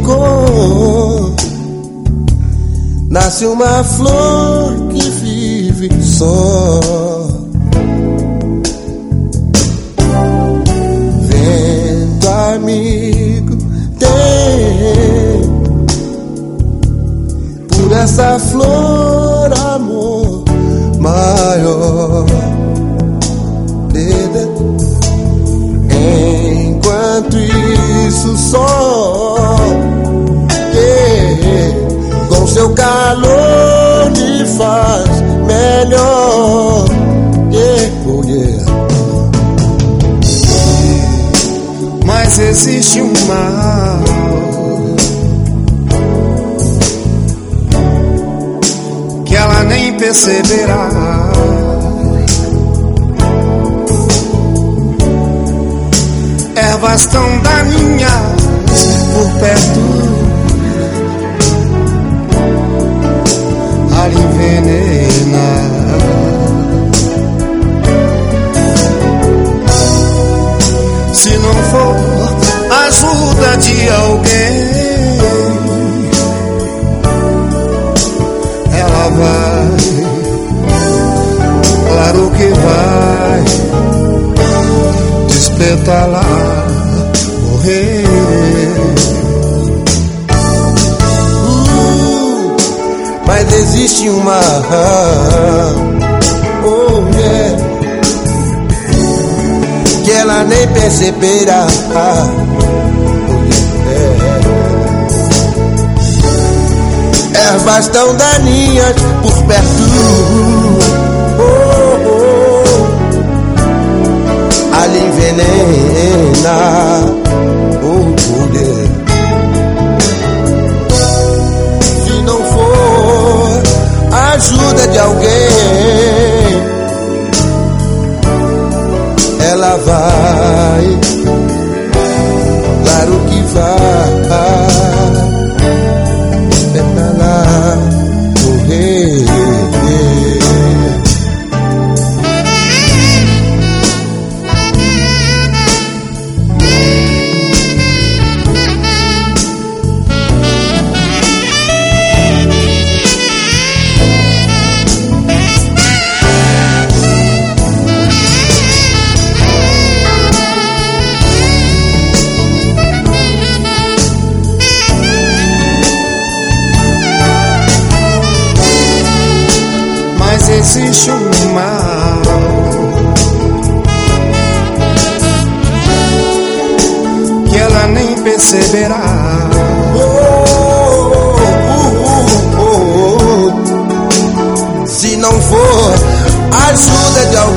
secou. Nasce uma flor que vive só. Vento amigo tem por essa flor amor maior. Enquanto isso o sol com seu calor me faz melhor. Mas existe um mal que ela nem perceberá. Ervas tão daninhas por perto a lhe envenenar. Se não for ajuda de alguém, ela vai, claro que vai despetalar, morrer. Mas existe uma que ela nem perceberá. Ervas tão daninhas por perto a lhe envenena. Se não for ajuda de alguém, ela vai, claro que vai, despetalar, morrer. Existe um mal que ela nem perceberá. Se não for ajuda de alguém,